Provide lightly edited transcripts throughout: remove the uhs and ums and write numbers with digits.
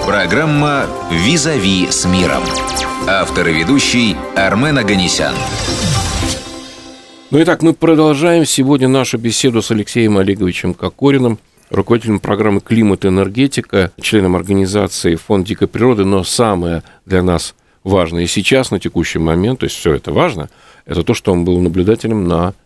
Программа «Визави с миром». Автор и ведущий Армен Оганесян. Ну итак, мы продолжаем сегодня нашу беседу с Алексеем Олеговичем Кокориным, руководителем программы «Климат и энергетика», членом организации «Фонд дикой природы». Но самое для нас важное и сейчас, на текущий момент, то есть все это важно, это то, что он был наблюдателем на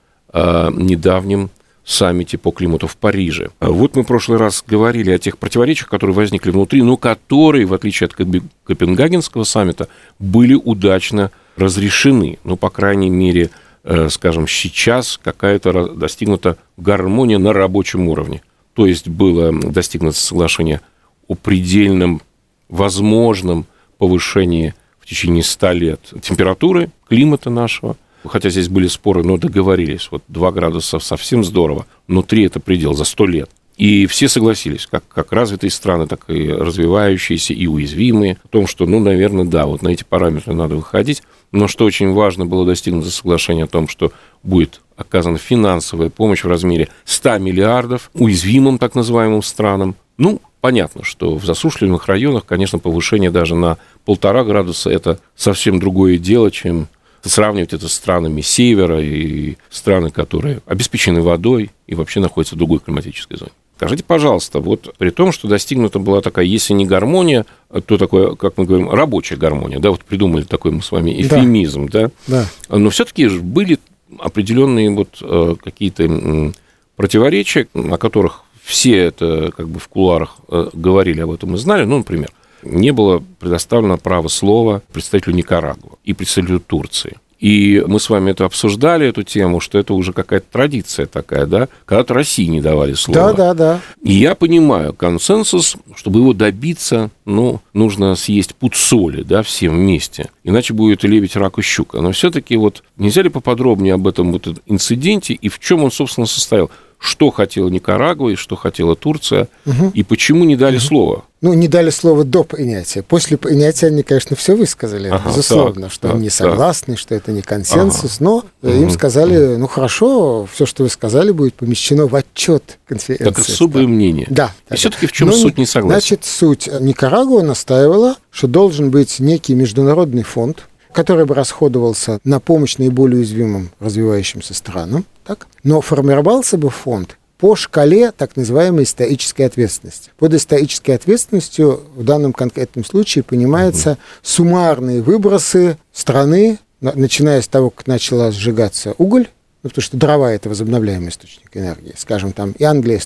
недавнем саммите по климату в Париже. Вот мы в прошлый раз говорили о тех противоречиях, которые возникли внутри, но которые, в отличие от Копенгагенского саммита, были удачно разрешены. Ну, по крайней мере, скажем, сейчас какая-то достигнута гармония на рабочем уровне. То есть было достигнуто соглашение о предельном возможном повышении в течение 100 лет температуры климата нашего. Хотя здесь были споры, но договорились. Вот 2 градуса совсем здорово, но 3 – это предел за 100 лет. И все согласились, как развитые страны, так и развивающиеся, и уязвимые, о том, что, ну, наверное, да, вот на эти параметры надо выходить. Но что очень важно, было достигнуто соглашение о том, что будет оказана финансовая помощь в размере 100 миллиардов уязвимым так называемым странам. Ну, понятно, что в засушливых районах, конечно, повышение даже на 1,5 градуса – это совсем другое дело, чем сравнивать это с странами севера и страны, которые обеспечены водой и вообще находятся в другой климатической зоне. Скажите, пожалуйста, вот при том, что достигнута была такая, если не гармония, то такое, как мы говорим, рабочая гармония, да, вот придумали такой мы с вами эвфемизм, да. Но все-таки были определенные вот какие-то противоречия, о которых все это как бы в кулуарах говорили об этом и знали, ну, например, не было предоставлено право слова представителю Никарагуа и представителю Турции. И мы с вами это обсуждали, эту тему, что это уже какая-то традиция такая, да, когда-то России не давали слова. Да. И я понимаю, консенсус, чтобы его добиться, ну, нужно съесть пуд соли, да, всем вместе, иначе будет и лебедь, рак и щука. Но все-таки вот нельзя ли поподробнее об этом вот инциденте и в чем он, собственно, состоял? Что хотела Никарагуа и что хотела Турция, и почему не дали слова? Ну, не дали слова до принятия. После принятия они, конечно, все высказали, безусловно, что они не согласны, что это не консенсус, но им сказали, ну, хорошо, все, что вы сказали, будет помещено в отчет конференции. Так особое мнение. Да. И все-таки в чем суть несогласия? Значит, суть. Никарагуа настаивала, что должен быть некий международный фонд, который бы расходовался на помощь наиболее уязвимым развивающимся странам, так? Но формировался бы фонд по шкале так называемой исторической ответственности. Под исторической ответственностью в данном конкретном случае понимаются суммарные выбросы страны, начиная с того, как начала сжигаться уголь, ну, потому что дрова – это возобновляемый источник энергии. Скажем, там и Англия с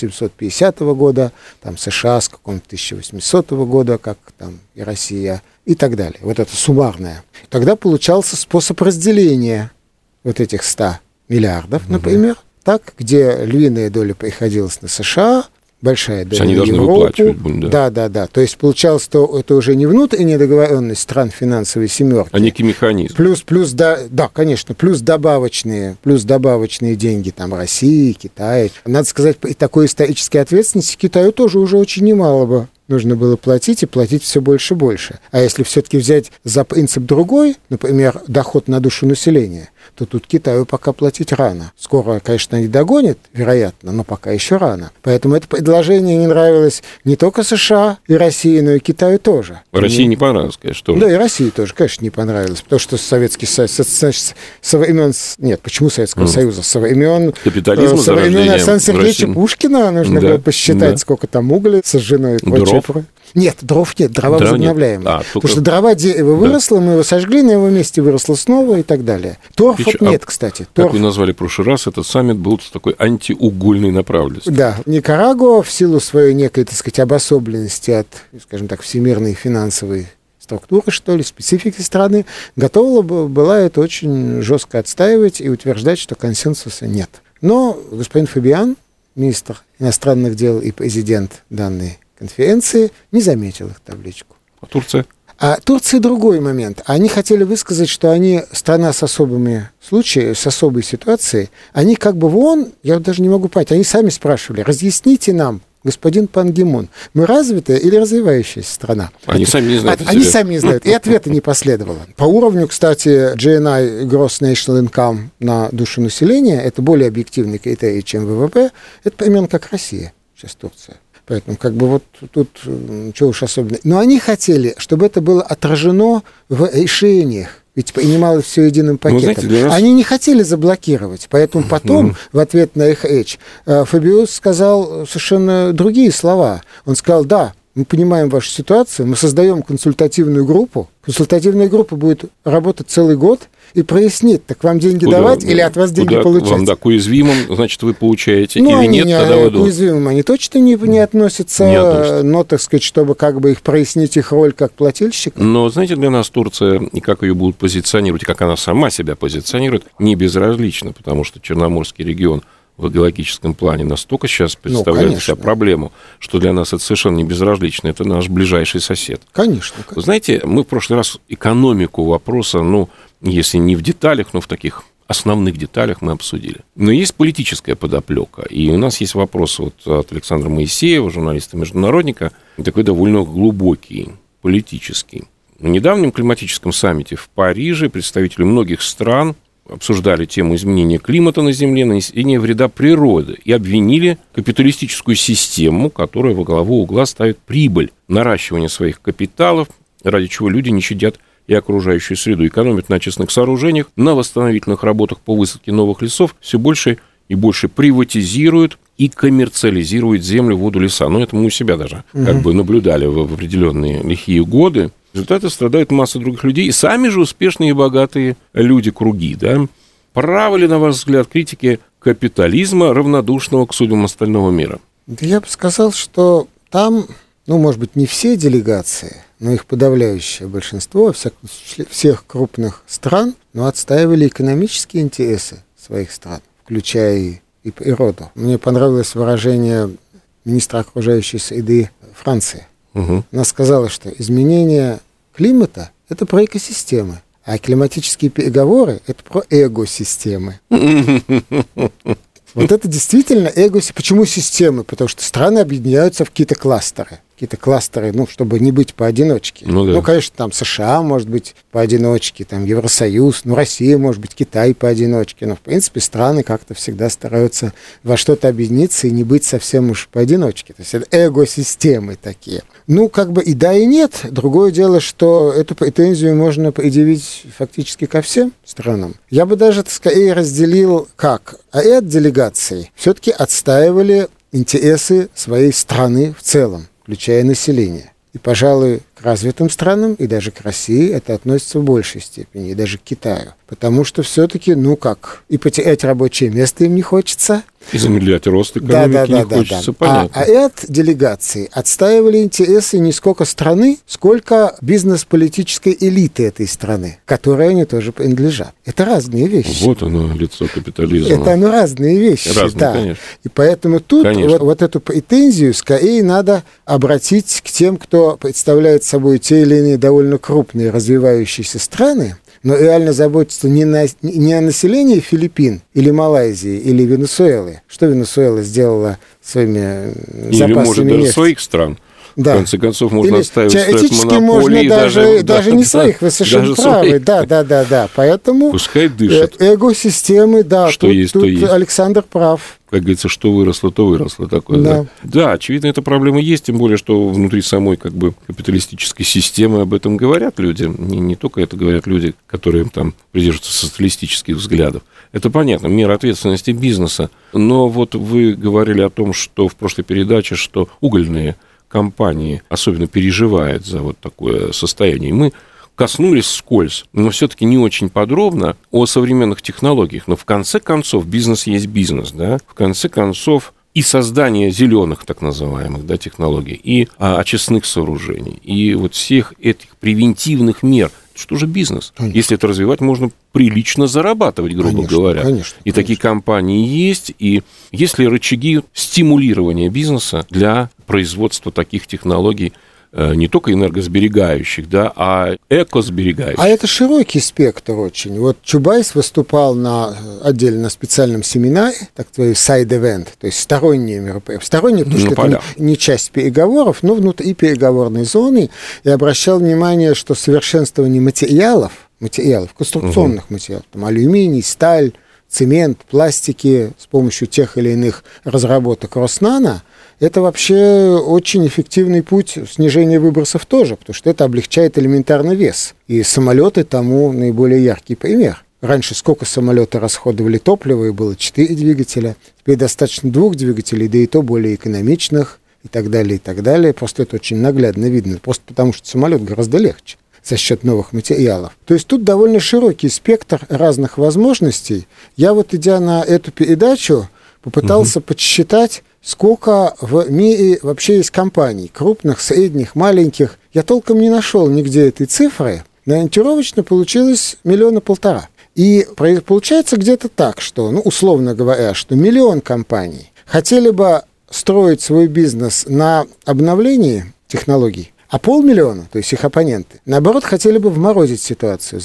1750 года, там США с какого-нибудь 1800 года, как там и Россия, и так далее. Вот это суммарное. Тогда получался способ разделения вот этих 100 миллиардов, например, так, где львиная доля приходилась на США, большая доля на Европу. Да. То есть получалось, что это уже не внутренняя договоренность стран финансовой семерки, а некий механизм. Плюс конечно, плюс добавочные деньги там России, Китая. Надо сказать, при такой исторической ответственности Китаю тоже уже очень немало бы нужно было платить, и платить все больше и больше. А если все-таки взять за принцип другой, например, доход на душу населения, то тут Китаю пока платить рано. Скоро, конечно, они догонят, вероятно, но пока еще рано. Поэтому это предложение не нравилось не только США и России, но и Китаю тоже. России не понравилось, конечно, тоже. Да, и России тоже, конечно, не понравилось, потому что Советский Союз, значит, со времен... Нет, почему Советского Союза? Со времен Александра Сергеевича Пушкина нужно было посчитать, сколько там угля сожжено и прочее. Нет, дров нет, дрова возобновляемые. Потому что дрова дерево выросло, мы его сожгли, на его месте выросло снова и так далее. Торф нет, кстати. Как вы назвали в прошлый раз, этот саммит был с такой антиугольной направленностью. Да, Никарагуа в силу своей некой, так сказать, обособленности от, скажем так, всемирной финансовой структуры, что ли, специфики страны, готова была это очень жестко отстаивать и утверждать, что консенсуса нет. Но господин Фабиан, министр иностранных дел и президент данной конференции, не заметил их табличку. А Турция? А Турция другой момент. Они хотели высказать, что они страна с особыми случаями, с особой ситуацией. Они как бы в ООН, я даже не могу понять, они сами спрашивали, разъясните нам, господин Пан Ги Мун, мы развитая или развивающаяся страна? Они сами не знают. Они сами не знают, и ответа не последовало. По уровню, кстати, GNI, Gross National Income на душу населения, это более объективный критерий, чем ВВП, это примерно как Россия, сейчас Турция. Поэтому как бы вот тут ничего уж особенного. Но они хотели, чтобы это было отражено в решениях. Ведь принималось все единым пакетом. Знаете, они не хотели заблокировать. Поэтому потом, в ответ на их речь, Фабиус сказал совершенно другие слова. Он сказал, да, мы понимаем вашу ситуацию, мы создаем консультативную группу. Консультативная группа будет работать целый год и прояснит, так вам деньги давать или от вас деньги получать. Вам, да, к уязвимым, значит, вы получаете или нет, тогда вы к уязвимым они точно не относятся, но, так сказать, чтобы как бы их прояснить их роль как плательщика. Но, знаете, для нас Турция, и как ее будут позиционировать, и как она сама себя позиционирует, не безразлично, потому что Черноморский регион в экологическом плане настолько сейчас представляет для себя проблему, что для нас это совершенно не безразлично. Это наш ближайший сосед. Конечно. Вы знаете, мы в прошлый раз экономику вопроса, если не в деталях, но в таких основных деталях мы обсудили. Но есть политическая подоплека. И у нас есть вопрос от Александра Моисеева, журналиста-международника, такой довольно глубокий, политический. На недавнем климатическом саммите в Париже представители многих стран обсуждали тему изменения климата на Земле, нанесения вреда природы и обвинили капиталистическую систему, которая во главу угла ставит прибыль, наращивание своих капиталов, ради чего люди не щадят и окружающую среду, экономят на очистных сооружениях, на восстановительных работах по высадке новых лесов, все больше и больше приватизируют и коммерциализируют землю, воду, леса. Это мы у себя даже как бы наблюдали в определенные лихие годы. В результате страдает масса других людей, и сами же успешные и богатые люди-круги. Да? Правы ли, на ваш взгляд, критики капитализма, равнодушного к судьбам остального мира? Да я бы сказал, что там, может быть, не все делегации, но их подавляющее большинство всех крупных стран, отстаивали экономические интересы своих стран, включая и природу. Мне понравилось выражение министра окружающей среды Франции. Она сказала, что изменение климата – это про экосистемы, а климатические переговоры – это про экосистемы. Вот это действительно экосистемы. Почему системы? Потому что страны объединяются в какие-то кластеры, чтобы не быть поодиночке. Конечно, там США, может быть, поодиночке, там Евросоюз, Россия, может быть, Китай поодиночке. Но, в принципе, страны как-то всегда стараются во что-то объединиться и не быть совсем уж поодиночке. То есть это экосистемы такие. И да, и нет. Другое дело, что эту претензию можно предъявить фактически ко всем странам. Я бы даже, скорее, разделил как. Ряд делегаций все-таки отстаивали интересы своей страны в целом, включая население. И, пожалуй, к развитым странам и даже к России это относится в большей степени, и даже к Китаю. Потому что все-таки, и потерять рабочее место им не хочется. И замедлять рост экономики не хочется, понятно. А ряд делегаций отстаивали интересы не сколько страны, сколько бизнес-политической элиты этой страны, которой они тоже принадлежат. Это разные вещи. Вот оно, лицо капитализма. Это разные вещи, разные, конечно. И поэтому тут вот эту претензию скорее надо обратить к тем, кто представляет собой те или иные довольно крупные развивающиеся страны, но реально заботиться не о населении Филиппин или Малайзии или Венесуэлы. Что Венесуэла сделала своими запасами или, может, нефти? Даже своих стран. Да. В конце концов, можно оставить теоретически можно даже не своих, вы совершенно правы. Да. Поэтому пускай дышат. Экосистемы, что есть, тут то есть. Александр прав. Как говорится, что выросло, то выросло. Такое, да, очевидно, эта проблема есть, тем более, что внутри самой капиталистической системы об этом говорят люди. Не только это говорят люди, которые там придерживаются социалистических взглядов. Это понятно, мера ответственности бизнеса. Но вот вы говорили о том, что в прошлой передаче, что угольные компании особенно переживают за вот такое состояние. Мы коснулись вскользь, но все-таки не очень подробно о современных технологиях. Но в конце концов бизнес есть бизнес, да? В конце концов и создание зеленых, так называемых, технологий, и очистных сооружений, и вот всех этих превентивных мер. Что же бизнес? Конечно. Если это развивать, можно прилично зарабатывать, грубо говоря. Конечно. И такие компании есть, и есть ли рычаги стимулирования бизнеса для производства таких технологий, не только энергосберегающих, а экосберегающих. А это широкий спектр очень. Вот Чубайс выступал отдельно на специальном семинаре, так называемый side-event, то есть сторонние мероприятия. Сторонние, потому что это не часть переговоров, но внутри переговорной зоны, и обращал внимание, что совершенствование материалов, конструкционных материалов, алюминий, сталь, цемент, пластики с помощью тех или иных разработок Роснано, это вообще очень эффективный путь снижения выбросов тоже, потому что это облегчает элементарный вес. И самолеты тому наиболее яркий пример. Раньше сколько самолеты расходовали топлива, и было 4 двигателя. Теперь достаточно 2 двигателей, да и то более экономичных, и так далее, и так далее. Просто это очень наглядно видно, просто потому что самолет гораздо легче за счет новых материалов. То есть тут довольно широкий спектр разных возможностей. Я вот, идя на эту передачу, попытался подсчитать, сколько в мире вообще есть компаний, крупных, средних, маленьких. Я толком не нашел нигде этой цифры, но ориентировочно получилось 1,5 миллиона. И получается где-то так, что, условно говоря, что 1 миллион компаний хотели бы строить свой бизнес на обновлении технологий, а 500 000, то есть их оппоненты, наоборот, хотели бы заморозить ситуацию.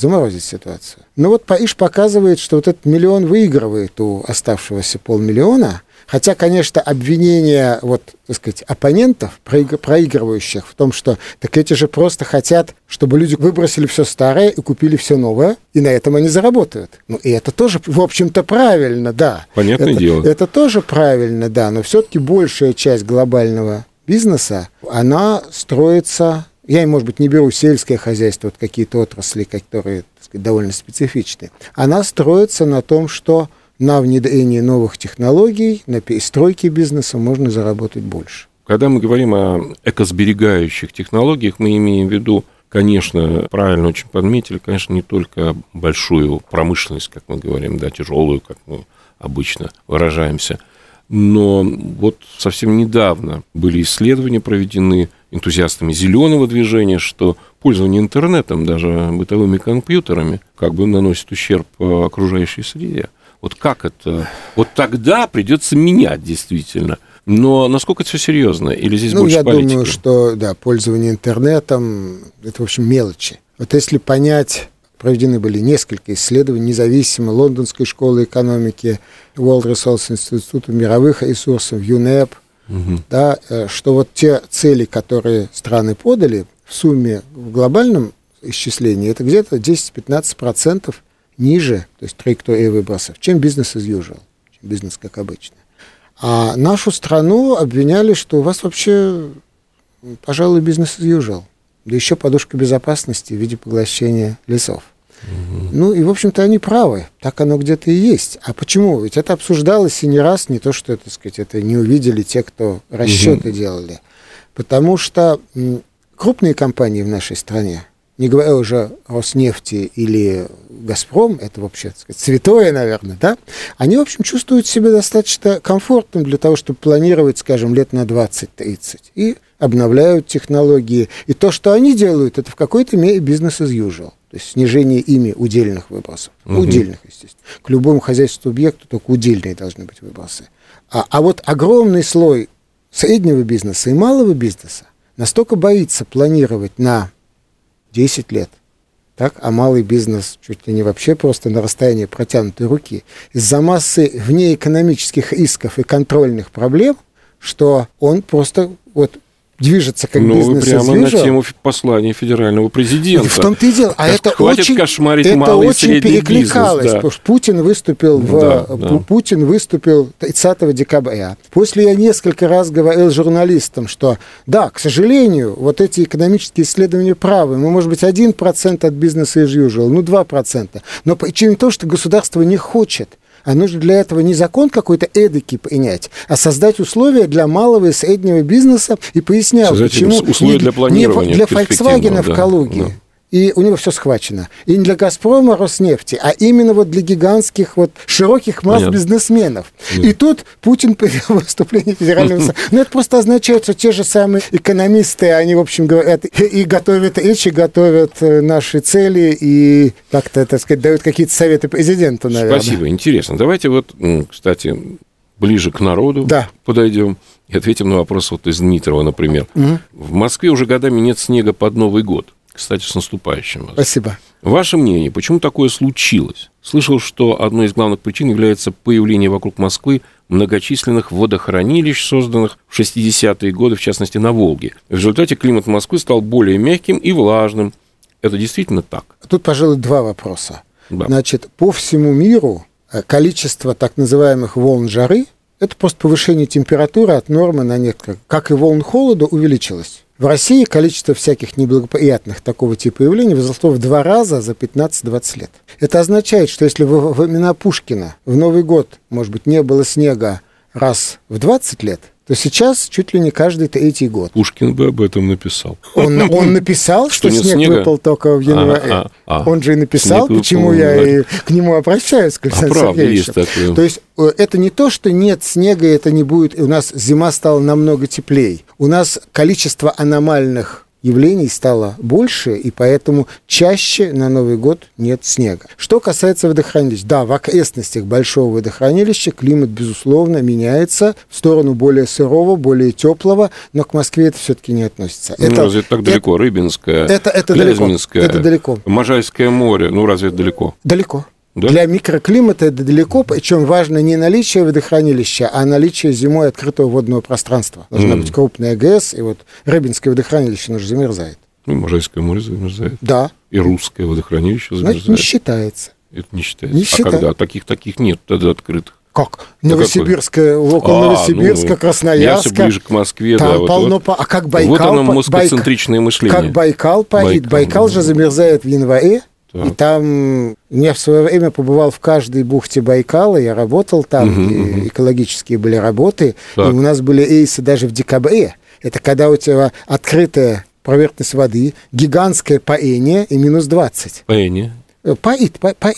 Но вот Париж показывает, что вот этот 1 миллион выигрывает у оставшегося 500 000, хотя, конечно, обвинения, оппонентов, проигрывающих в том, что так эти же просто хотят, чтобы люди выбросили все старое и купили все новое, и на этом они заработают. И это тоже, в общем-то, правильно, да. Понятное дело. Это тоже правильно, да, но все-таки большая часть глобального бизнеса, она строится, я, может быть, не беру сельское хозяйство, вот какие-то отрасли, которые, довольно специфичны, она строится на том, что на внедрении новых технологий, на перестройке бизнеса можно заработать больше. Когда мы говорим о экосберегающих технологиях, мы имеем в виду, конечно, правильно очень подметили, конечно, не только большую промышленность, как мы говорим, да, тяжелую, как мы обычно выражаемся, но вот совсем недавно были исследования проведены энтузиастами зеленого движения, что пользование интернетом, даже бытовыми компьютерами, наносит ущерб окружающей среде. Вот как это? Вот тогда придется менять действительно. Но насколько это все серьезно? Или здесь больше политики? Я думаю, что, пользование интернетом – это, в общем, мелочи. Вот если понять, проведены были несколько исследований, независимо Лондонской школы экономики, World Resources Institute, мировых ресурсов, UNEP, что вот те цели, которые страны подали, в сумме в глобальном исчислении, это где-то 10-15% ниже, то есть траектория выбросов, чем бизнес as usual, чем бизнес как обычно. А нашу страну обвиняли, что у вас вообще, пожалуй, бизнес as usual, да еще подушка безопасности в виде поглощения лесов. И, в общем-то, они правы, так оно где-то и есть. А почему? Ведь это обсуждалось и не раз, не то, что, это не увидели те, кто расчеты делали. Потому что крупные компании в нашей стране, не говоря уже о Роснефти или Газпром, это вообще, святое, наверное, да, они, в общем, чувствуют себя достаточно комфортным для того, чтобы планировать, скажем, лет на 20-30, и обновляют технологии. И то, что они делают, это в какой-то мере бизнес as usual, то есть снижение ими удельных выбросов. Удельных, естественно. К любому хозяйственному объекту только удельные должны быть выбросы. А вот огромный слой среднего бизнеса и малого бизнеса настолько боится планировать на 10 лет, а малый бизнес чуть ли не вообще просто на расстоянии протянутой руки, из-за массы внеэкономических рисков и контрольных проблем, что он просто движется как бизнес as usual. Прямо на тему послания федерального президента. В том-то и дело. А это очень кошмарить малый и средний перекликалось, бизнес. Да. Потому что Путин выступил 30 декабря. После я несколько раз говорил журналистам, что да, к сожалению, вот эти экономические исследования правы. Мы, может быть, 1% от бизнеса as usual, 2%. Но причина в том, что государство не хочет. А нужно для этого не закон какой-то эдакий принять, а создать условия для малого и среднего бизнеса. И пояснял, почему условия для планирования не для Volkswagen в Калуге. Да. И у него все схвачено. И не для «Газпрома», «Роснефти», а именно для гигантских широких масс бизнесменов. И тут Путин привел выступление федерального... это просто означает, что те же самые экономисты, они, в общем, говорят, и готовят речи, готовят наши цели, и как-то, дают какие-то советы президенту, наверное. Спасибо, интересно. Давайте кстати, ближе к народу подойдем и ответим на вопрос из Дмитрова, например. В Москве уже годами нет снега под Новый год. Кстати, с наступающим вас. Спасибо. Ваше мнение, почему такое случилось? Слышал, что одной из главных причин является появление вокруг Москвы многочисленных водохранилищ, созданных в 60-е годы, в частности, на Волге. В результате климат Москвы стал более мягким и влажным. Это действительно так? Тут, пожалуй, два вопроса. Да. Значит, по всему миру количество так называемых волн жары, Это просто повышение температуры от нормы на несколько, как и волн холода, увеличилось. В России количество всяких неблагоприятных такого типа явлений возросло в 2 раза за 15-20 лет. Это означает, что если во времена Пушкина в Новый год, может быть, не было снега раз в 20 лет, то сейчас чуть ли не каждый 3-й год. Пушкин бы об этом написал. Он написал, что снег выпал только в январе. Он же и написал, почему я и к нему обращаюсь, к Александру Сергеевичу. То есть это не то, что нет снега, это не будет. У нас зима стала намного теплее. У нас количество аномальных явлений стало больше, и поэтому чаще на Новый год нет снега. Что касается водохранилищ, да, в окрестностях большого водохранилища климат, безусловно, меняется в сторону более сырого, более теплого, но к Москве это все-таки не относится. Разве это так далеко? Рыбинское, Клязьминское, это далеко. Можайское море, разве это далеко? Далеко. Да? Для микроклимата это далеко, причем важно не наличие водохранилища, а наличие зимой открытого водного пространства. Должна быть крупная ГЭС, и вот Рыбинское водохранилище, оно же замерзает. Можайское море замерзает. Да. И Русское водохранилище замерзает. Значит, не считается. Это не считается. Когда? Таких нет тогда открытых. Как? Новосибирская, около Новосибирска, Красноярска. Я все ближе к Москве, там да. Полно. А как Байкал? Вот оно москоцентричное мышление. Как Байкал поит. Байкал же замерзает в январе. Так. И там я в свое время побывал в каждой бухте Байкала, я работал там, и экологические были работы, так. И у нас были рейсы даже в декабре. Это когда у тебя открытая поверхность воды, гигантское паение и минус 20. Паение? Пар.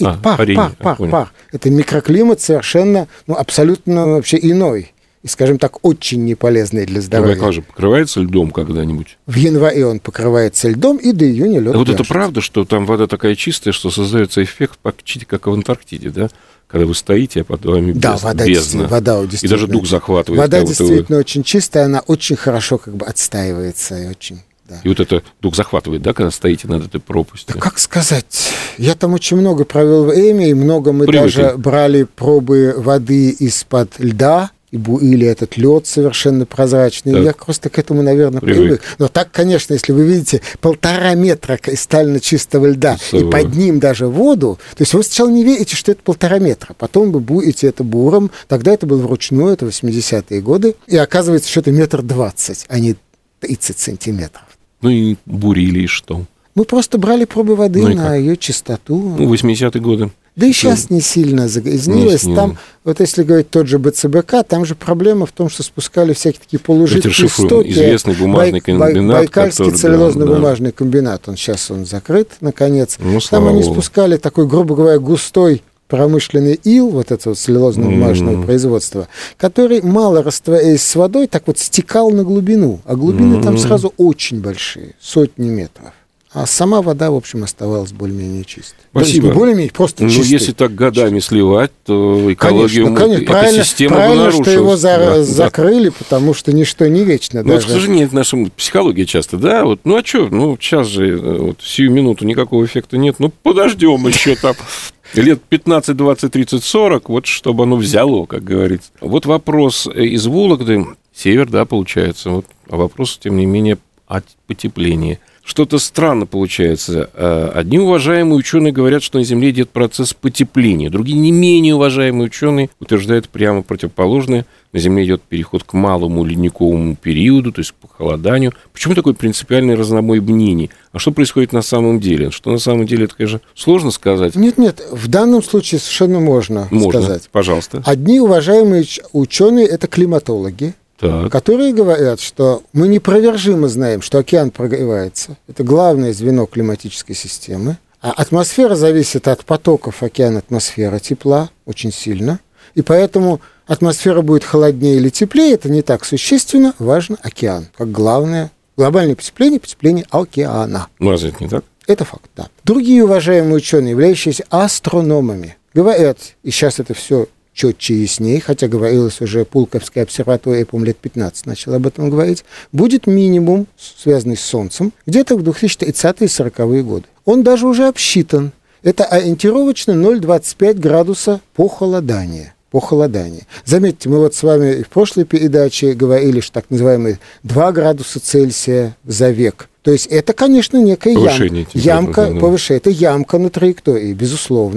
Это микроклимат совершенно, абсолютно вообще иной. И, скажем так, очень неполезный для здоровья. Байкал же покрывается льдом когда-нибудь? В январе он покрывается льдом, и до июня лед вот это правда, что там вода такая чистая, что создается эффект почти как в Антарктиде, да? Когда вы стоите, а под вами бездна. Да, вода действительно. И даже дух захватывает. Вода действительно очень чистая, она очень хорошо отстаивается. И очень... Да. И вот это дух захватывает, да, когда стоите над этой пропастью? Да как сказать? Я там очень много провел время, и много мы даже брали пробы воды из-под льда, и буили этот лед совершенно прозрачный. Да. Я просто к этому, наверное, привык. Но так, конечно, если вы видите 1,5 метра кристально чистого льда, и под ним даже воду, то есть вы сначала не верите, что это 1,5 метра, потом вы буете это буром, тогда это было вручную, это 80-е годы, и оказывается, что это 1,20 метра, а не 30 сантиметров. И бурили, и что? Мы просто брали пробы воды на ее чистоту. 80-е годы. Да и сейчас не сильно загрязнилось. Там, вот если говорить тот же БЦБК, там же проблема в том, что спускали всякие такие полужидкие стоки. Известный бумажный комбинат. Байкальский целлюлозно-бумажный комбинат. Сейчас он закрыт, наконец. Там они спускали такой, грубо говоря, густой промышленный ил, вот это вот целлюлозно-бумажного производства, который, мало растворяясь с водой, так вот стекал на глубину. А глубины там сразу очень большие, сотни метров. А сама вода, в общем, оставалась более-менее чистой. Спасибо. Более-менее просто чистой. Если так годами сливать, то экологию экосистема правильно, что его закрыли, потому что ничто не вечно. К сожалению, это наша психология часто, да? А что? Сейчас же сию минуту никакого эффекта нет. Подождем еще там лет 15, 20, 30, 40, вот чтобы оно взяло, как говорится. Вот вопрос из Вологды, север, да, получается. А вопрос, тем не менее, о потеплении. Что-то странно получается. Одни уважаемые ученые говорят, что на Земле идет процесс потепления. Другие, не менее уважаемые ученые, утверждают прямо противоположное. На Земле идет переход к малому ледниковому периоду, то есть к похолоданию. Почему такой принципиальный разнобой мнений? А что происходит на самом деле? Что на самом деле, это, конечно, сложно сказать. Нет, в данном случае совершенно можно сказать. Пожалуйста. Одни уважаемые ученые – это климатологи, которые говорят, что мы непровержимо знаем, что океан прогревается. Это главное звено климатической системы. А атмосфера зависит от потоков океан-атмосфера тепла очень сильно. И поэтому атмосфера будет холоднее или теплее, это не так существенно. Важно океан, как главное. Глобальное потепление океана. Разве это не так? Это факт, да. Другие уважаемые ученые, являющиеся астрономами, говорят, и сейчас это все четче и яснее, хотя говорилось уже Пулковская обсерватория, я помню, лет 15 начал об этом говорить, будет минимум, связанный с Солнцем, где-то в 2030-е и 40-е годы. Он даже уже обсчитан. Это ориентировочно 0,25 градуса похолодания. Заметьте, мы с вами в прошлой передаче говорили, что так называемые 2 градуса Цельсия за век. То есть это, конечно, некая ямка повышения. Это ямка на траектории, безусловно.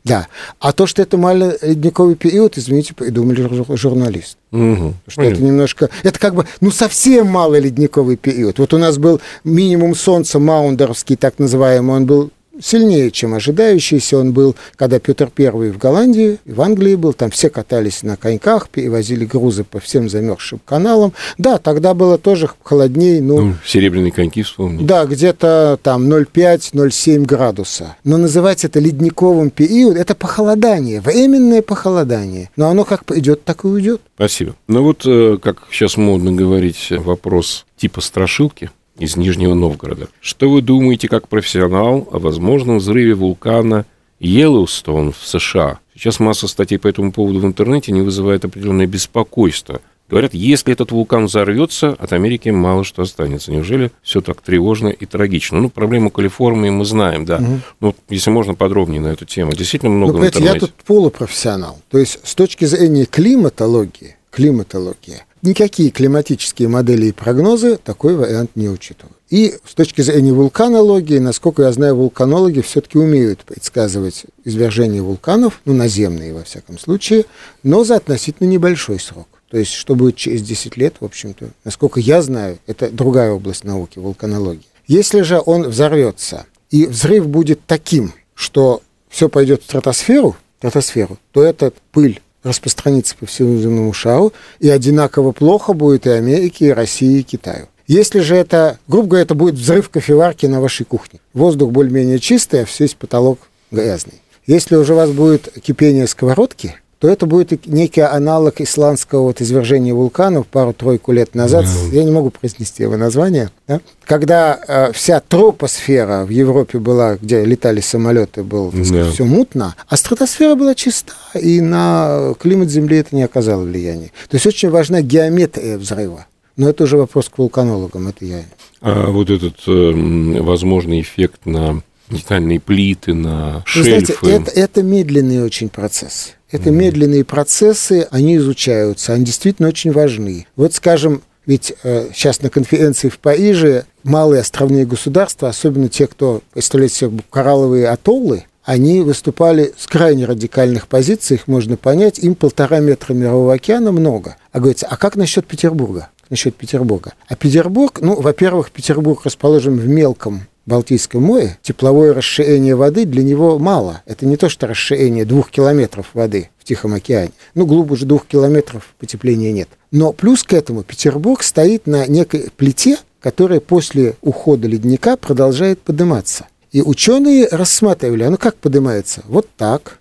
Да. А то, что это малоледниковый период, извините, придумали журналисты. Что это немножко... Это как бы, совсем малоледниковый период. Вот у нас был минимум солнца маундеровский, так называемый, он был сильнее, чем ожидающийся. Он был, когда Петр I в Голландии, в Англии был, там все катались на коньках, перевозили грузы по всем замерзшим каналам. Да, тогда было тоже холоднее. Серебряные коньки вспомнили. Да, где-то там 0,5-0,7 градуса. Но называть это ледниковым периодом, это похолодание, временное похолодание. Но оно как идет, так и уйдет. Спасибо. Как сейчас модно говорить, вопрос типа страшилки из Нижнего Новгорода. Что вы думаете, как профессионал, о возможном взрыве вулкана Йеллоустоун в США? Сейчас масса статей по этому поводу в интернете не вызывает определенное беспокойство. Говорят, если этот вулкан взорвется, от Америки мало что останется. Неужели все так тревожно и трагично? Проблему Калифорнии мы знаем, да. Если можно подробнее на эту тему. Действительно много в интернете. Я тут полупрофессионал. То есть, с точки зрения климатологии, никакие климатические модели и прогнозы такой вариант не учитывают. И с точки зрения вулканологии, насколько я знаю, вулканологи все-таки умеют предсказывать извержение вулканов, наземные во всяком случае, но за относительно небольшой срок. То есть, что будет через 10 лет, в общем-то, насколько я знаю, это другая область науки, вулканологии. Если же он взорвется, и взрыв будет таким, что все пойдет в стратосферу, то эта пыль распространится по всему земному шару, и одинаково плохо будет и Америке, и России, и Китаю. Если же это, грубо говоря, это будет взрыв кофеварки на вашей кухне. Воздух более-менее чистый, а весь потолок грязный. Если уже у вас будет кипение сковородки, то это будет некий аналог исландского извержения вулканов пару-тройку лет назад. Я не могу произнести его название. Да? Когда вся тропосфера в Европе была, где летали самолеты, было все мутно, а стратосфера была чиста, и на климат Земли это не оказало влияния. То есть очень важна геометрия взрыва. Но это уже вопрос к вулканологам, это я. А вот этот возможный эффект на метальные плиты, на шельфы... Вы знаете, это медленный очень процесс. Это медленные процессы, они изучаются, они действительно очень важны. Вот, скажем, ведь сейчас на конференции в Париже малые островные государства, особенно те, кто представляет себе коралловые атоллы, они выступали с крайне радикальных позиций, их можно понять, им 1,5 метра мирового океана много. А говорится, а как насчет Петербурга? А Петербург, во-первых, Петербург расположен в мелком Балтийском море, тепловое расширение воды для него мало. Это не то, что расширение 2 километров воды в Тихом океане. Глубже 2 километров потепления нет. Но плюс к этому Петербург стоит на некой плите, которая после ухода ледника продолжает подниматься. И ученые рассматривали, как поднимается? Вот так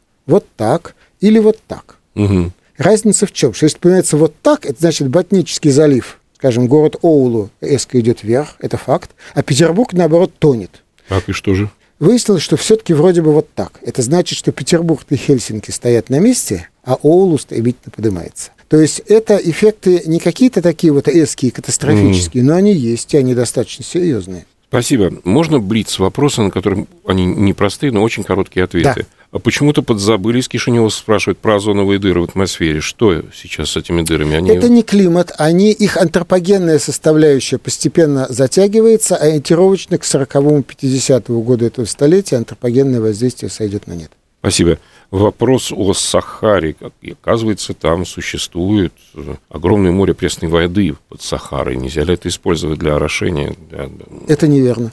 или вот так. Разница в чем? Что если поднимается вот так, это значит Ботнический залив, скажем, город Оулу резко идет вверх, это факт, а Петербург, наоборот, тонет. Так, и что же? Выяснилось, что все-таки вроде бы вот так. Это значит, что Петербург и Хельсинки стоят на месте, а Оулу стремительно поднимается. То есть это эффекты не какие-то такие резкие, катастрофические, но они есть, и они достаточно серьезные. Спасибо. Можно блиц вопросы, на которые они непростые, но очень короткие ответы. Да. А почему-то подзабыли из Кишинева спрашивать про озоновые дыры в атмосфере. Что сейчас с этими дырами? Это не климат, их антропогенная составляющая постепенно затягивается, а ориентировочно к 40-50 году этого столетия антропогенное воздействие сойдет на нет. Спасибо. Вопрос о Сахаре. Оказывается, там существует огромное море пресной воды под Сахарой. Нельзя ли это использовать для орошения? Это неверно.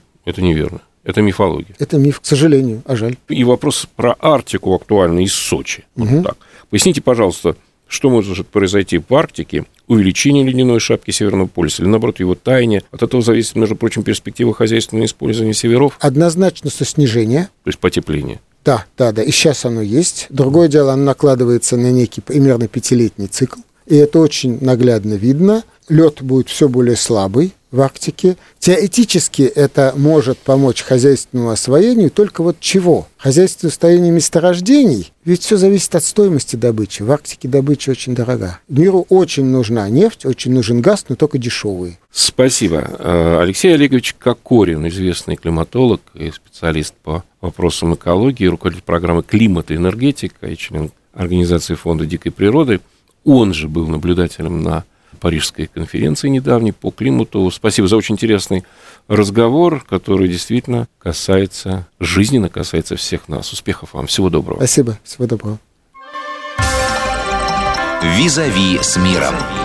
Это мифология. Это миф, к сожалению, а жаль. И вопрос про Арктику актуальный из Сочи. Вот так. Поясните, пожалуйста, что может произойти в Арктике? Увеличение ледяной шапки Северного полюса или, наоборот, его таяние? От этого зависит, между прочим, перспектива хозяйственного использования северов? Однозначно со снижения. То есть потепление. Да. И сейчас оно есть. Другое дело, оно накладывается на некий примерно 5-летний цикл. И это очень наглядно видно. Лед будет все более слабый в Арктике. Теоретически это может помочь хозяйственному освоению, только вот чего? Хозяйственное освоение месторождений, ведь все зависит от стоимости добычи. В Арктике добыча очень дорога. Миру очень нужна нефть, очень нужен газ, но только дешевый. Спасибо. Алексей Олегович Кокорин, известный климатолог и специалист по вопросам экологии, руководитель программы «Климат и энергетика» и член организации Фонда дикой природы. Он же был наблюдателем на Парижской конференции недавней по климату. Спасибо за очень интересный разговор, который действительно жизненно касается всех нас. Успехов вам. Всего доброго. Спасибо. Всего доброго. «Визави с миром».